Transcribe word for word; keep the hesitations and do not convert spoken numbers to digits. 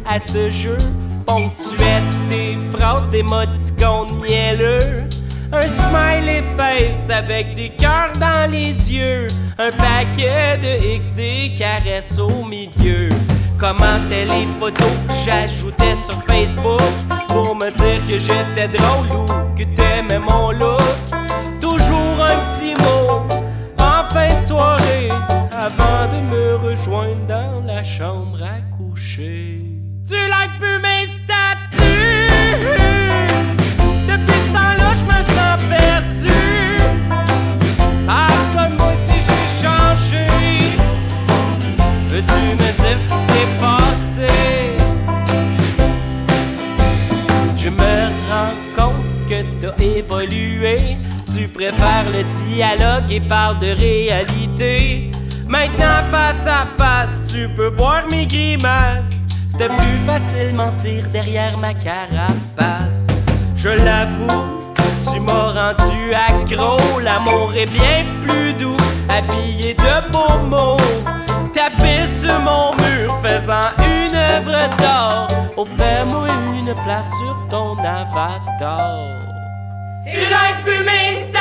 à ce jeu. Ponctuais tes phrases d'émoticônes mielleux. Un smiley face avec des cœurs dans les yeux. Un paquet de X D caresses au milieu. Commentais les photos que j'ajoutais sur Facebook pour me dire que j'étais drôle ou que t'aimais mon look. Toujours un petit mot en fin de soirée avant de me rejoindre dans la chambre à coucher. Tu likes plus mes statuts. Depuis ce temps-là, je me sens perdu. Pardonne-moi si j'ai changé. Veux-tu me dire ce qui s'est passé? Je me rends compte que t'as évolué. Tu préfères le dialogue et parles de réalité. Maintenant face à face, tu peux voir mes grimaces. C'était plus facile mentir derrière ma carapace. Je l'avoue, tu m'as rendu accro. L'amour est bien plus doux, habillé de beaux mots. Tapé sur mon mur, faisant une œuvre d'art. Offre-moi une place sur ton avatar. Tu likes plus mes stars.